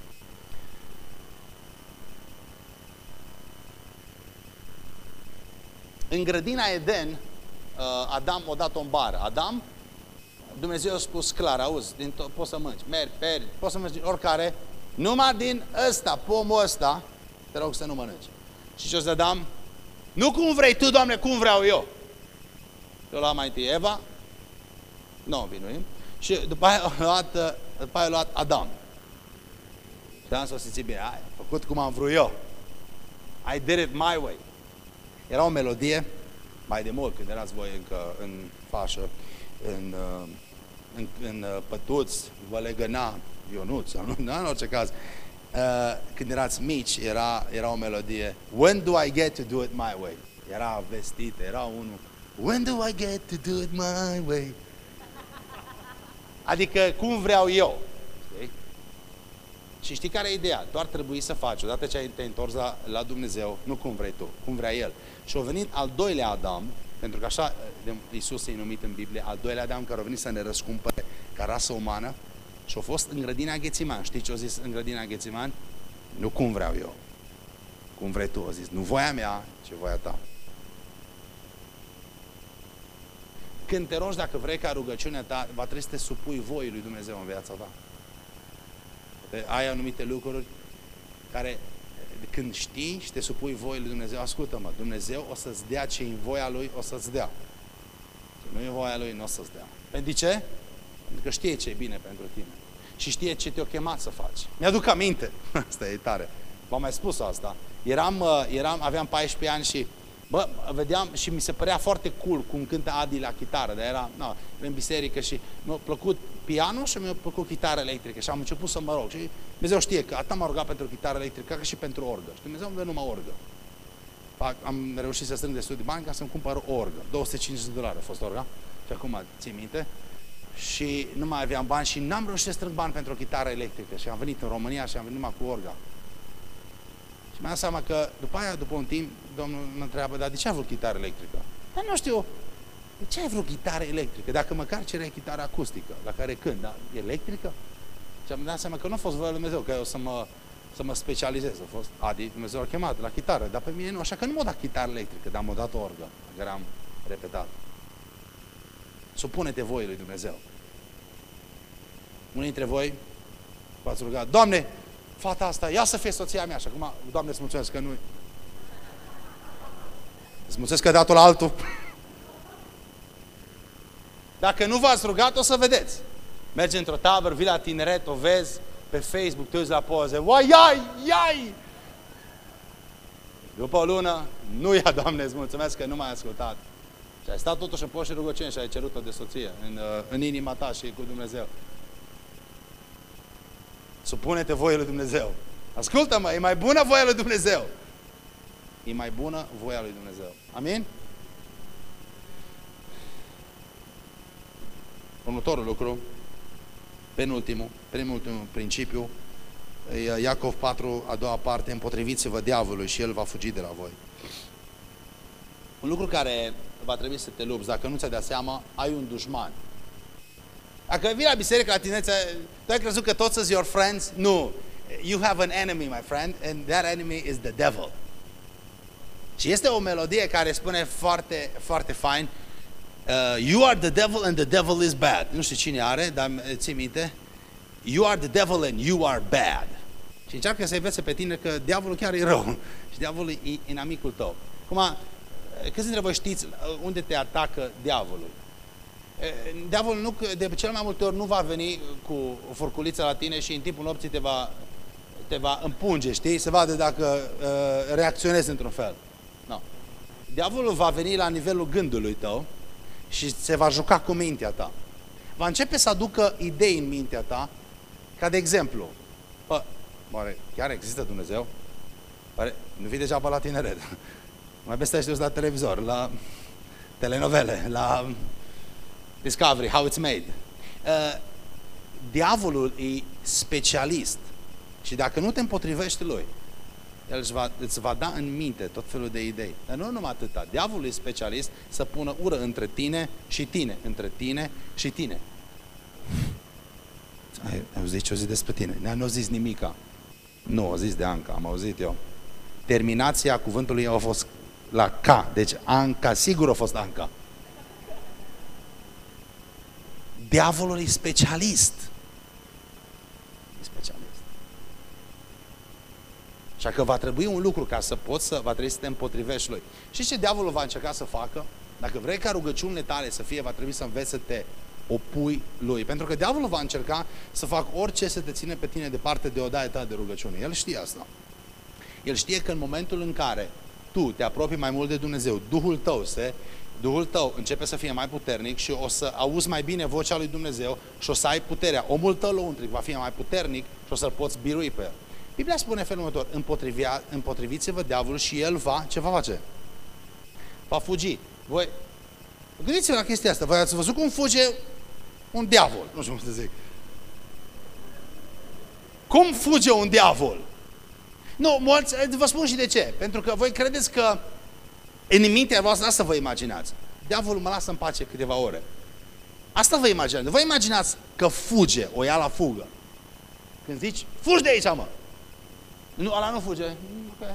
În grădina Eden, Adam a dat o bară. Adam, Dumnezeu a spus clar, auzi, poți să mânci, mergi, poți să mânci oricare, numai din ăsta, pomul ăsta, te rog să nu mănânci. Și ce o să Adam? Nu cum vrei tu, Doamne, cum vreau eu. Eu l-am mai întâi Eva, nu învinuim, și după aia a luat Adam. Și Adam s-a simțit bine, ai făcut cum am vrut eu. I did it my way. Era o melodie, mai de mult, când erați voi încă în fașă, în pătuți, vă legăna Ionuț, în orice caz. Când erați mici, era o melodie, When do I get to do it my way? Era vestită, era unul, When do I get to do it my way? Adică, cum vreau eu. Știi? Și știi care e ideea? Doar trebuie să faci, odată ce te-ai întors la Dumnezeu, nu cum vrei tu, cum vrea El. Și a venit al doilea Adam, pentru că așa Iisus e numit în Biblie, al doilea Adam care a venit să ne răscumpere ca rasă umană și a fost în grădina Ghețiman. Știi ce a zis în grădina Ghețiman? Nu cum vreau eu, cum vrei tu, a zis. Nu voia mea, ci voia ta. Când te rogi, dacă vrei ca rugăciunea ta, va trebui să te supui voii lui Dumnezeu în viața ta. Ai anumite lucruri care, când știi și te supui voii lui Dumnezeu, ascultă-mă, Dumnezeu o să-ți dea ce în voia Lui, o să-ți dea. Ce nu e voia Lui, nu o să-ți dea. Pentru ce? Pentru că știe ce e bine pentru tine. Și știe ce te-a chemat să faci. Mi-aduc aminte, asta e tare, v-am mai spus asta. Aveam 14 ani și vedeam și mi se părea foarte cool cum cântă Adi la chitară, dar era în biserică și mi-a plăcut pianul și mi-a plăcut chitară electrică și am început să mă rog. Și Dumnezeu știe că atât m-a rugat pentru chitară electrică, ca și pentru orgă. Și Dumnezeu îmi dă numai orgă. Am reușit să strâng destul de bani ca să-mi cumpăr o orgă. $250 a fost orga. Și acum ții minte. Și nu mai aveam bani și n-am reușit să strâng bani pentru o chitară electrică. Și am venit în România și am venit numai cu orga. Și mi-am dat seama că după aia, după un timp, Domnul mă întreabă, dar de ce ai vrut chitară electrică? Dar nu știu, de ce ai vrut chitară electrică? Dacă măcar cereai chitară acustică, la care cânt, dar electrică? Și am dat seama că nu a fost voia lui Dumnezeu, că eu să mă specializez. A fost Adi, Dumnezeu a chemat la chitară, dar pe mine nu, așa că nu m-a dat chitară electrică, dar m-a dat o orgă, care am repetat. Supune-te voii lui Dumnezeu. Unii dintre voi v-ați rugat, Doamne, fata asta, ia să fie soția mea. Și acum, Doamne, îți mulțumesc că nu... Îți mulțumesc că ai dat-o la altul. Dacă nu v-ați rugat, o să vedeți. Mergi într-o tabără, vii la tineret, o vezi pe Facebook, te uiți la poze, uai, iai! După o lună, nu ia, Doamne, îți mulțumesc că nu m-ai ascultat. Și ai stat totuși în post și rugăciuni și ai cerut-o de soție în inima ta și cu Dumnezeu. Supune-te voia lui Dumnezeu. Ascultă-mă, e mai bună voia lui Dumnezeu. E mai bună voia lui Dumnezeu. Amin? Următorul lucru, penultimul principiu, Iacov 4, a doua parte, împotriviți-vă diavolului și el va fugi de la voi. Un lucru care va trebui să te lupți, dacă nu ți-ai dat seama, ai un dușman. Dacă vii la biserică la tinerețe, tu ai crezut că toți sunt your friends? Nu. You have an enemy, my friend, and that enemy is the devil. Și este o melodie care spune foarte, foarte fain, you are the devil and the devil is bad. Nu știu cine are, dar ții minte. You are the devil and you are bad. Și încearcă să învețe pe tine că diavolul chiar e rău. Și diavolul e inamicul tău. Acum, câți dintre voi știți unde te atacă diavolul? Diavolul de cel mai multe ori nu va veni cu o furculiță la tine și în timpul nopții te va împunge, știi? Să vadă dacă reacționezi într-un fel. No. Diavolul va veni la nivelul gândului tău și se va juca cu mintea ta. Va începe să aducă idei în mintea ta Ca de exemplu, oare chiar există Dumnezeu? Oare nu vii degeaba la tineret? Mai bine stai la televizor, la telenovele, la Discovery, How It's Made. Diavolul e specialist și dacă nu te împotrivești lui, el îți va da în minte tot felul de idei. Dar nu numai atâta. Diavolul e specialist să pună ură între tine și tine. Între tine și tine. Ai auzit ce-o zis despre tine? Nu a zis nimica. Nu, a zis de Anca, am auzit eu. Terminația cuvântului a fost la K. Deci Anca, sigur a fost Anca. Diavolul e specialist. E specialist. Așa că va trebui un lucru ca să poți va trebui să te împotrivești lui. Și ce diavolul va încerca să facă? Dacă vrei ca rugăciunile tale să fie, va trebui să înveți să te opui lui. Pentru că diavolul va încerca să facă orice să te ține pe tine departe de odaia ta de rugăciune. El știe asta. El știe că în momentul în care tu te apropii mai mult de Dumnezeu, Duhul tău începe să fie mai puternic și o să auzi mai bine vocea lui Dumnezeu și o să ai puterea. Omul tău lăuntric va fi mai puternic și o să-l poți birui pe el. Biblia spune felul următor: împotriviți-vă diavolul și el ce va face? Va fugi. Voi gândiți-vă la chestia asta. Voi ați văzut cum fuge un diavol? Nu știu cum să zic. Cum fuge un diavol? Nu, mulți, vă spun și de ce. Pentru că voi credeți că în mintea voastră asta vă imaginați. Diavolul mă lasă în pace câteva ore. Asta vă imaginați. Vă imaginați că fuge, o ia la fugă. Când zici, fugi de aici, mă. Nu, ăla nu fuge. Okay.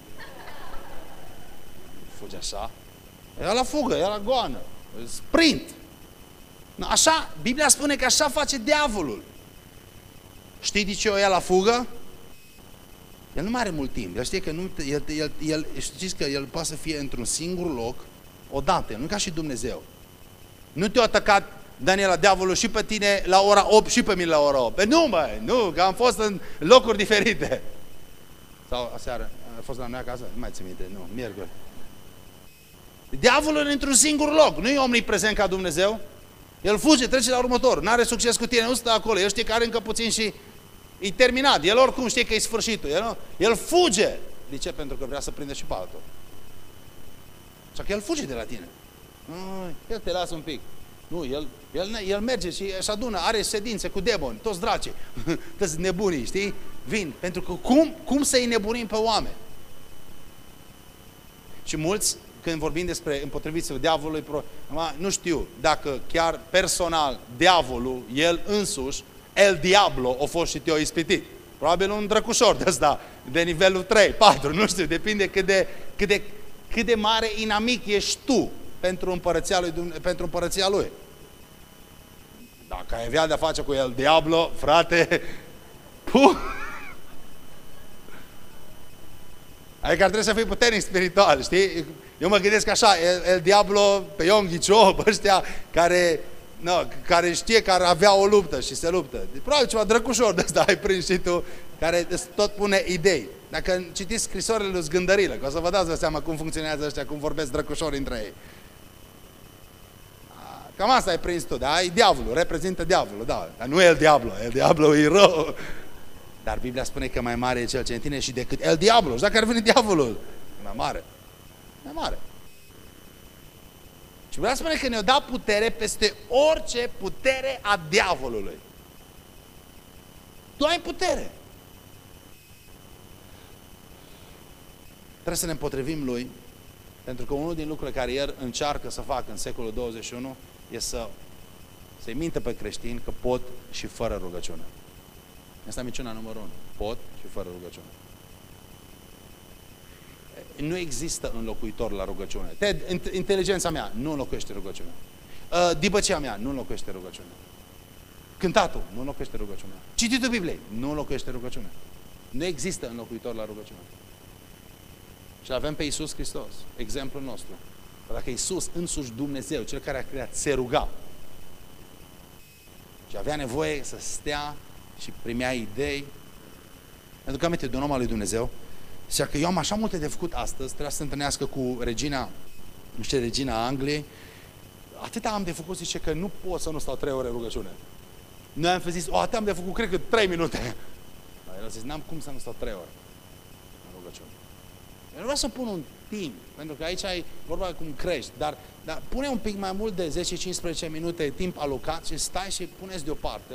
Fuge așa. E la fugă, e la goană. Sprint. Așa, Biblia spune că așa face diavolul. Știi de ce o ia la fugă? El nu mai are mult timp. El știe că știți că el poate să fie într-un singur loc odată. Nu ca și Dumnezeu. Nu te-a atacat Daniela, diavolul, și pe tine la ora 8 și pe mine la ora 8. Nu, măi, nu, că am fost în locuri diferite. Sau aseară, a fost la noi acasă? Nu mai țin minte, nu, miercuri. Diavolul într-un singur loc. Nu e omniprezent ca Dumnezeu. El fuge, trece la următor. N-are succes cu tine, nu stă acolo. El știe că are încă puțin și e terminat. El oricum știe că e sfârșitul. El fuge. De ce? Pentru că vrea să prinde și pe altul. Așa că el fuge de la tine. El te lasă un pic. Nu, el merge și își adună, are sedințe cu demoni, toți dracii, toți nebunii, știi? Vin. Pentru că cum să-i nebunim pe oameni? Și mulți, când vorbim despre împotriviți-vă diavolului, nu știu dacă chiar personal diavolul, el însuși, El Diablo, a fost și te-a ispitit. Probabil un drăcușor de ăsta, de nivelul 3, 4, nu știu, depinde cât de mare inamic ești tu pentru împărăția lui. Dacă ai avea de-a face cu El Diablo, frate, adică ar trebui să fii puternic spiritual, știi? Eu mă gândesc așa, El Diablo, pe Ion Ghicio, pe ăștia care știe că ar avea o luptă și se luptă. Probabil ceva drăcușor de ăsta ai prins și tu, care îți tot pune idei. Dacă citiți scrisorile lui Zgândărilă, că o să vă dați seama cum funcționează ăștia, cum vorbesc drăcușori între ei. Cam asta ai prins tu, da? E diavolul, reprezintă diavolul, da. Dar nu El Diablo, El Diablo e rău. Dar Biblia spune că mai mare e cel ce în tine și decât El Diablo. Și dacă ar veni diavolul, mai mare. Mai mare. Și vreau să spune că ne-a dat putere peste orice putere a diavolului. Tu ai putere. Trebuie să ne împotrivim lui, pentru că unul din lucrurile care el încearcă să facă în secolul 21 e să-i mintă pe creștini că pot și fără rugăciune. Asta e minciuna numărul 1. Pot și fără rugăciune. Nu există înlocuitor la rugăciune. Inteligența mea nu înlocuiește rugăciunea. Dibăcia mea nu înlocuiește rugăciunea. Cântatul nu înlocuiește rugăciunea. Cititul Bibliei nu înlocuiește rugăciunea. Nu există înlocuitor la rugăciune. Și avem pe Iisus Hristos, exemplul nostru. Dacă Iisus, însuși Dumnezeu, Cel care a creat, se ruga și avea nevoie să stea și primea idei, pentru că aminte de un om al lui Dumnezeu, zicea că eu am așa multe de făcut astăzi, trebuia să se întâlnească cu regina Angliei, atâta am de făcut, zice că nu pot să nu stau 3 ore în rugăciune. Noi am zis, atât am de făcut, cred că 3 minute. Dar el a zis, n-am cum să nu stau 3 ore în rugăciune. Eu nu vreau să pun un timp, pentru că aici ai vorba cum crești, dar pune un pic mai mult de 10-15 minute timp alocat și stai și puneți deoparte.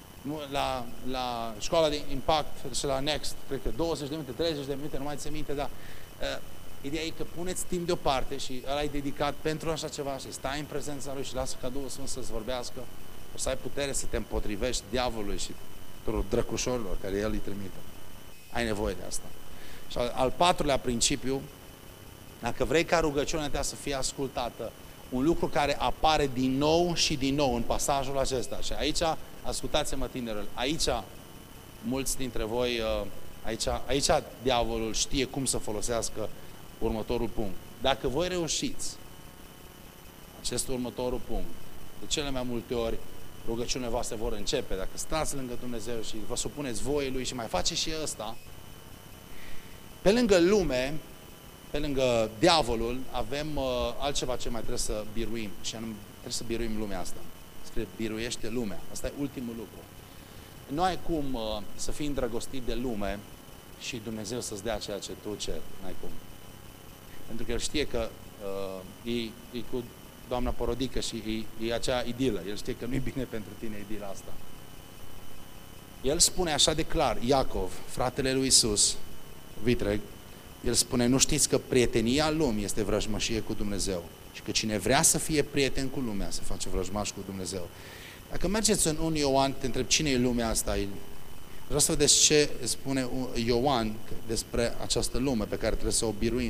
La școala de impact și la Next, cred că 20 de minute, 30 de minute, nu mai țin minte, dar ideea e că puneți timp deoparte și ăla e dedicat pentru așa ceva și stai în prezența lui și lasă ca Duhul Sfânt să-ți vorbească, o să ai putere să te împotrivești diavolului și tuturor drăcușorilor care el îi trimite. Ai nevoie de asta. Și al patrulea principiu, dacă vrei ca rugăciunea ta să fie ascultată, un lucru care apare din nou și din nou în pasajul acesta. Și aici, ascultați-mă tinerilor, aici mulți dintre voi, aici diavolul știe cum să folosească următorul punct. Dacă voi reușiți acest următorul punct, de cele mai multe ori rugăciunile voastre vor începe, dacă stați lângă Dumnezeu și vă supuneți voii Lui și mai faceți și ăsta, pe lângă lume, pe lângă diavolul, avem altceva ce mai trebuie să biruim, și anume trebuie să biruim lumea asta. Scrie, biruiește lumea. Asta e ultimul lucru. Nu ai cum să fii îndrăgostit de lume și Dumnezeu să-ți dea ceea ce tu ceri. N-ai cum. Pentru că El știe că e cu doamna porodică și e acea idilă. El știe că nu e bine pentru tine idila asta. El spune așa de clar, Iacov, fratele lui Iisus, vitreg, el spune, nu știți că prietenia lumii este vrăjmășie cu Dumnezeu și că cine vrea să fie prieten cu lumea se face vrăjmaș cu Dumnezeu. Dacă mergeți în 1 Ioan, te întreb cine e lumea asta, vreau să vedeți ce spune Ioan despre această lume pe care trebuie să o biruim.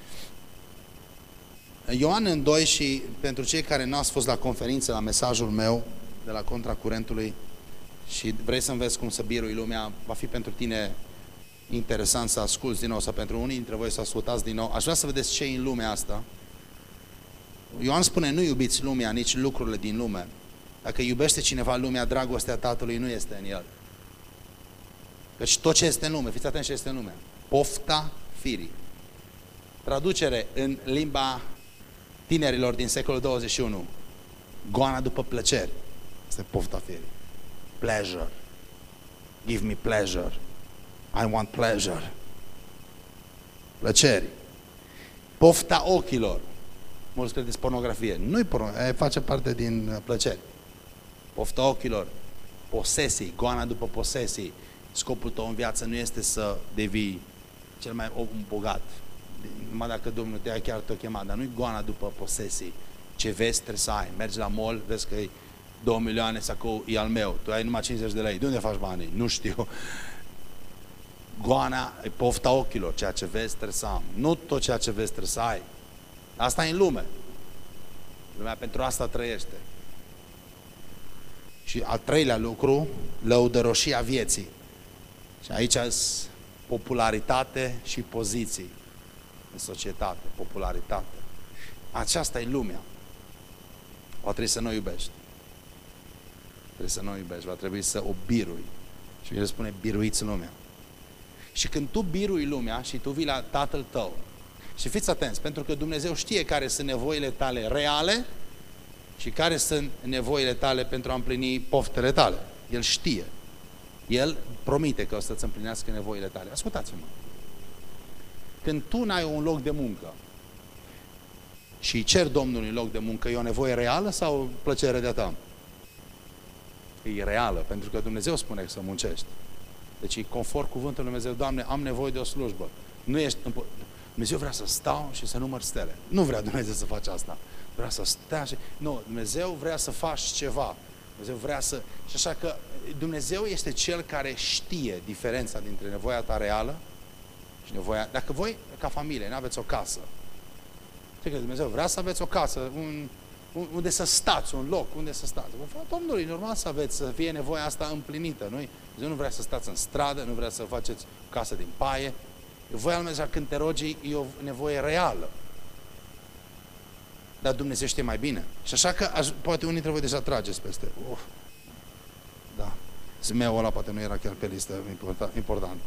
Ioan în 2, și pentru cei care nu ați fost la conferință, la mesajul meu de la Contracurentului și vrei să înveți cum să birui lumea, va fi pentru tine interesant să asculți din nou, sau pentru unii dintre voi să ascultați din nou. Aș vrea să vedeți ce e în lumea asta. Ioan spune, nu iubiți lumea, nici lucrurile din lume. Dacă iubește cineva lumea, dragostea Tatălui nu este în el. Căci tot ce este în lume, fiți atenți ce este în lume, pofta firii. Traducere în limba tinerilor din secolul 21, goana după plăceri. Asta e pofta firii. Pleasure. Give me pleasure. I want pleasure. Plăceri. Pofta ochilor. Mulți credeți pornografie. Nu-i pornografie, face parte din plăceri. Pofta ochilor. Posesii, goana după posesii. Scopul tău în viață nu este să devii cel mai bogat. Numai dacă Domnul te-a chiar te-a chemat, dar nu-i goana după posesii. Ce vezi trebuie să ai. Mergi la mall, vezi că e 2 milioane, sacou e al meu. Tu ai numai 50 de lei. De unde faci banii? Nu știu. Goana e pofta ochilor. Ceea ce vezi trebuie să am. Nu tot ceea ce vezi trebuie să ai. Asta e în lume. Lumea pentru asta trăiește. Și al treilea lucru, lăudăroșia vieții. Și aici sunt popularitate și poziții în societate. Popularitate. Aceasta e lumea. O trebuie să nu iubești. Trebuie să nu iubești. Va trebui să o birui. Și el spune, biruiți lumea. Și când tu birui lumea și tu vii la Tatăl tău, și fiți atenți, pentru că Dumnezeu știe care sunt nevoile tale reale și care sunt nevoile tale pentru a împlini poftele tale. El știe. El promite că o să-ți împlinească nevoile tale. Ascultați-mă. Când tu n-ai un loc de muncă și cer Domnului loc de muncă, e o nevoie reală sau plăcere de-a ta? E reală, pentru că Dumnezeu spune că să muncești. Deci e conform cuvântul lui Dumnezeu, Doamne, am nevoie de o slujbă. Nu ești... Dumnezeu vrea să stau și să număr stele. Nu vrea Dumnezeu să faci asta. Vrea să stea și... Nu, Dumnezeu vrea să faci ceva. Dumnezeu vrea să... Și așa că Dumnezeu este Cel care știe diferența dintre nevoia ta reală și nevoia... Dacă voi, ca familie, nu aveți o casă, ce crezi? Dumnezeu vrea să aveți o casă, unde să stați, un loc unde să stați. Domnului, normal să aveți, să fie nevoia asta împlinită. Dumnezeu nu vrea să stați în stradă, nu vrea să faceți o casă din paie. Voia lui Dumnezeu, când te rogi, e o nevoie reală. Dar Dumnezeu știe mai bine. Și așa că, poate unii dintre voi deja trageți peste. Da. Zmeul ăla poate nu era chiar pe listă important.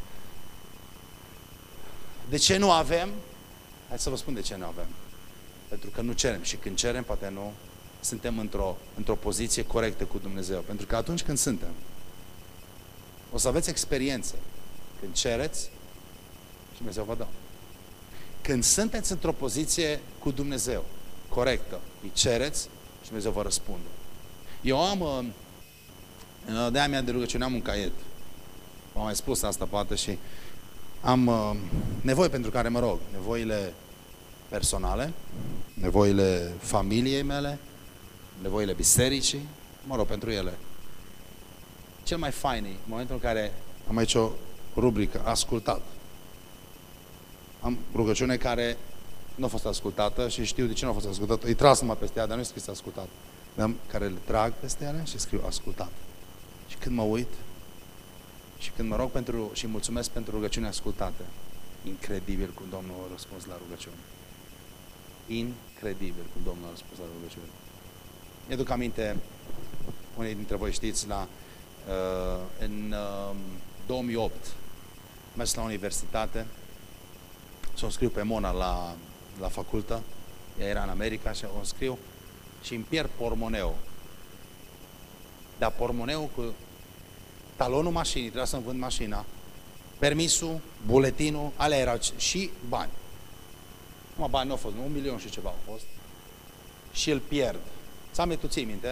De ce nu avem? Hai să vă spun de ce nu avem. Pentru că nu cerem. Și când cerem, poate nu suntem într-o poziție corectă cu Dumnezeu. Pentru că atunci când suntem, o să aveți experiență. Când cereți, și Dumnezeu vă dă. Când sunteți într-o poziție cu Dumnezeu corectă, îi cereți și Dumnezeu vă răspunde. Eu am, de-aia mea de rugăciune, am un caiet. V-am mai spus asta poate și am nevoi pentru care mă rog. Nevoile personale, nevoile familiei mele, nevoile bisericii, mă rog pentru ele. Cel mai fain e în momentul în care am aici o rubrică, ascultat. Am rugăciune care nu a fost ascultată și știu de ce nu a fost ascultată. Îi tras numai peste ea, dar nu e scris ascultat. Dar care le trag peste ele și scriu ascultat. Și când mă uit și când mă rog pentru și mulțumesc pentru rugăciunea ascultată, incredibil cum Domnul a răspuns la rugăciune. Incredibil cum Domnul a răspuns la rugăciune. Mi-aduc aminte, unii dintre voi știți, în 2008 am mers la universitate, să o înscriu pe Mona la facultă, ea era în America și o înscriu și îmi pierd pormoneu. Dar pormoneu cu talonul mașinii, trebuia să-mi vând mașina, permisul, buletinul, alea erau și bani. Numai bani nu au fost, 1 milion și ceva au fost. Și îl pierd. Ți-am tu ții minte?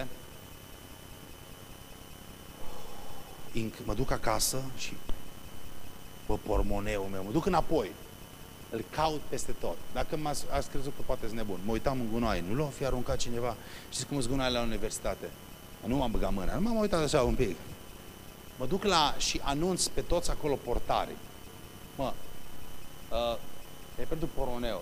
Mă duc acasă și pormoneul meu, mă duc înapoi. Îl caut peste tot. Dacă ați crezut că poate-s nebun, mă uitam în gunoi, nu l-o fi aruncat cineva. Știți cum sunt gunoaiele la universitate? Nu m-am băgat mâna, nu m-am uitat așa un pic. Mă duc și anunț pe toți acolo portarii. Ai pierdut pormoneul.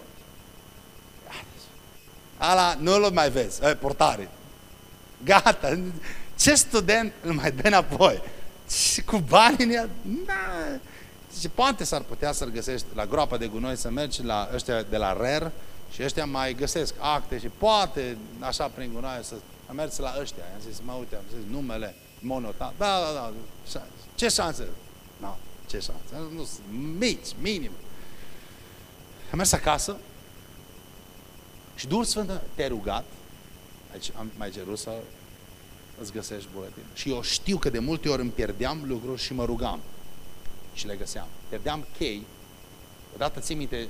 Ala, nu-l mai vezi, portare. Gata, ce student îl mai dă înapoi? Și cu banii în el? Zice, poate s-ar putea să-l găsești la groapa de gunoi, să mergi la ăștia de la RER și ăștia mai găsesc acte și poate, așa prin gunoi, să mergi la ăștia. I-am zis, mă uite, am zis, numele, monotat, da, ce șanse? No, ce șanse? Nu, mici, minim. Am mers acasă și Duhul Sfânt te-ai rugat, aici am mai cerut să îți găsești buletin. Și eu știu că de multe ori îmi pierdeam lucruri și mă rugam. Și le găseam. Pierdeam chei. Odată, ții minte,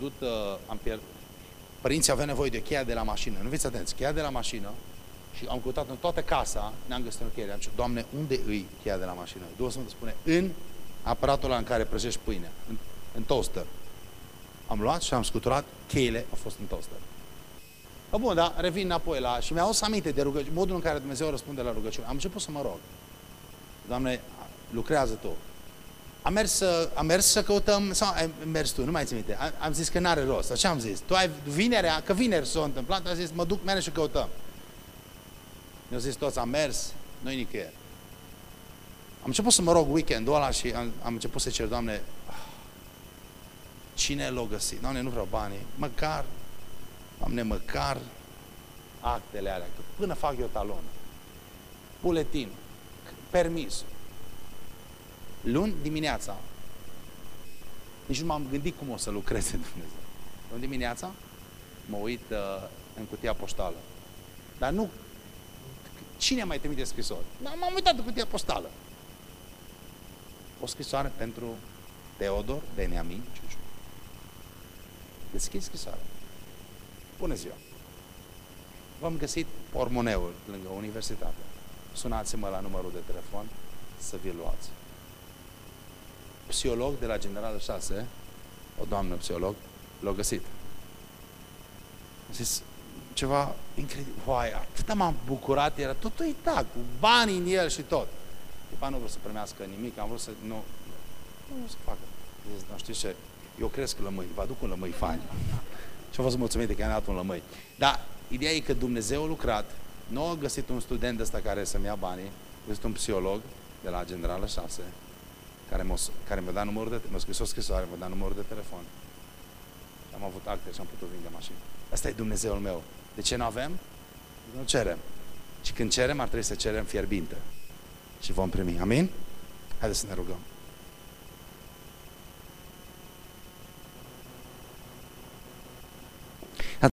părinții aveau nevoie de cheia de la mașină. Nu fiți atenți, cheia de la mașină. Și am căutat în toată casa, ne-am găsit o cheie. Am zis, Doamne, unde îi cheia de la mașină? Duhul Sfânt spune, în aparatul ăla în care prăjești pâine, în toaster. Am luat și am scuturat, cheile au fost în toaster. Bun, da, revin înapoi și mi-au adus aminte de rugăciune, modul în care Dumnezeu răspunde la rugăciune. Am început să mă rog. Doamne, lucrează Tu. Am mers să căutăm, sau ai mers tu, nu mai ții minte. Am zis că n-are rost. Așa am zis. Tu ai vinerea, că vineri s-a întâmplat, am zis, mă duc, merg și căutăm. Mi-au zis toți, am mers, nu-i nicăieri. Am început să mă rog weekendul ăla și am început să cer, Doamne, cine l-a găsit? Doamne, nu vreau banii, Doamne, măcar actele alea, că până fac eu talon, buletin, permis. Luni dimineața, nici nu m-am gândit cum o să lucreze Dumnezeu. Luni dimineața mă uit în cutia poștală. Dar nu, cine mai trimite scrisori? M-am uitat în cutia poștală. O scrisoare pentru Teodor Beniamin Ciuciu. Deschid scrisoarea. Bună ziua! V-am găsit pormoneul lângă universitate. Sunați-mă la numărul de telefon să vi-l luați. Psiholog de la General 6, o doamnă psiholog, l-a găsit. Am zis, ceva incredibil. Uai, atât m-am bucurat, era tot uitat, cu banii în el și tot. După nu vreau să primească nimic, am vrut să, nu vreau să facă. Zis, nu știți ce, eu cresc lămâi, vă aduc un lămâi fain. Și am fost mulțumit de că i-am dat un lămâi. Dar ideea e că Dumnezeu a lucrat, nu a găsit un student ăsta care să-mi ia banii, a găsit un psiholog de la Generală 6, care mi-a dat numărul de mi-a scris o scrisoare, mi-a dat numărul de telefon. Am avut acte și am putut vinde mașini. Asta e Dumnezeul meu. De ce nu avem? Nu cerem. Și când cerem, ar trebui să cerem fierbinte. Și vom primi. Amin? Haideți să ne rugăm.